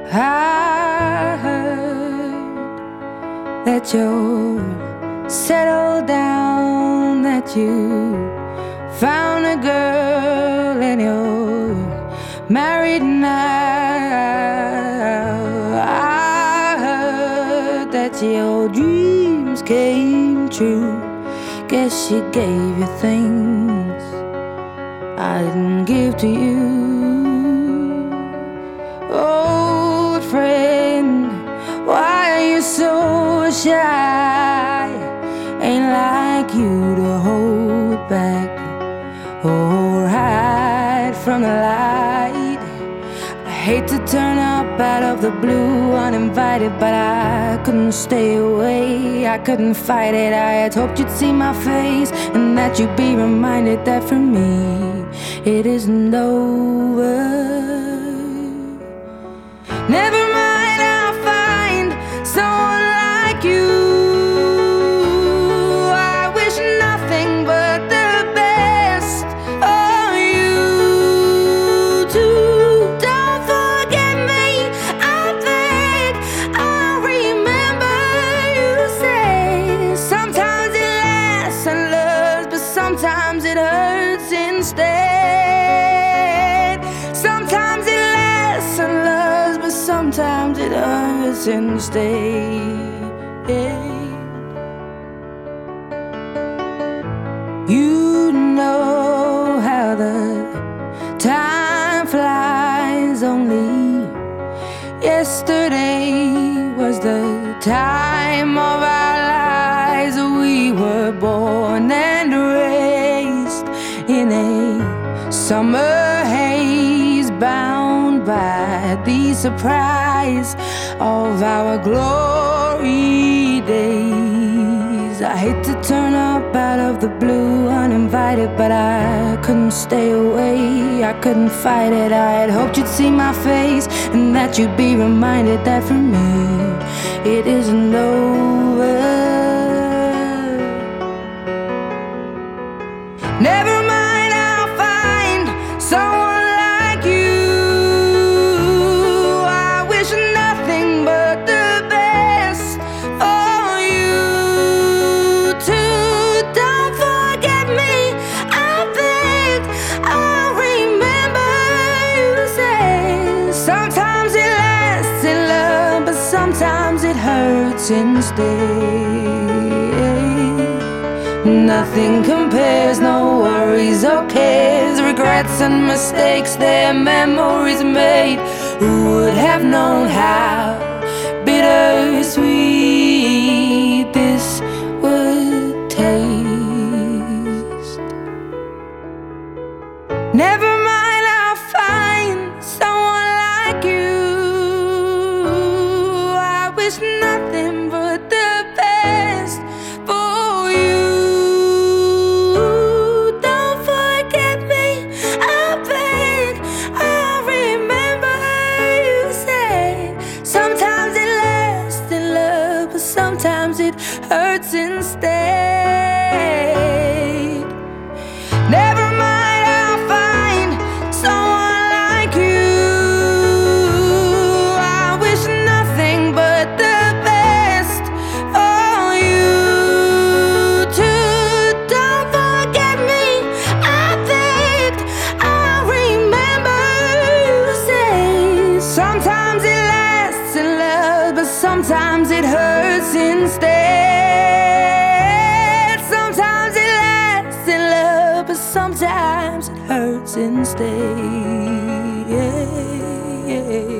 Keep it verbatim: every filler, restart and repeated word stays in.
I heard that you're settled down, that you found a girl and you're married now. I heard that your dreams came true. Guess she gave you things I didn't give to you. Old friend, why are you so shy? Ain't like you to hold back or hide from the light. I hate to turn up out of the blue uninvited, but I couldn't stay away, I couldn't fight it. I had hoped you'd see my face and that you'd be reminded that for me it isn't over. Never mind, I'll find someone like you. I wish nothing but the best for you too. Don't forget me, I beg. I remember you say sometimes it lasts and loves, but sometimes it hurts instead. Sometimes it lasts and loves, but sometimes it hurts instead. You know how the time flies. Only yesterday was the time of our lives. We were born and raised in a summer haze, bound by the surprise of our glory days. I hate to turn up out of the blue uninvited, but I couldn't stay away, I couldn't fight it. I had hoped you'd see my face and that you'd be reminded that for me it isn't over. Never mind, I'll find someone like you. I wish nothing but the best for you too. Don't forget me, I beg. I remember you say sometimes it lasts in love, but sometimes it hurts instead. Nothing compares, no worries or cares, regrets and mistakes, their memories made. Who would have known how bittersweet this would taste? Never mind, I'll find someone like you. I wish nothing but the best for you. Don't forget me, I beg. I remember you say sometimes it lasts in love, but sometimes it hurts instead. Never mind, I'll find someone like you. I wish nothing but the best for you too. Don't forget me, I beg. I remember you say sometimes it lasts in love, but sometimes it hurts instead. Sometimes it lasts in love, but sometimes it hurts instead.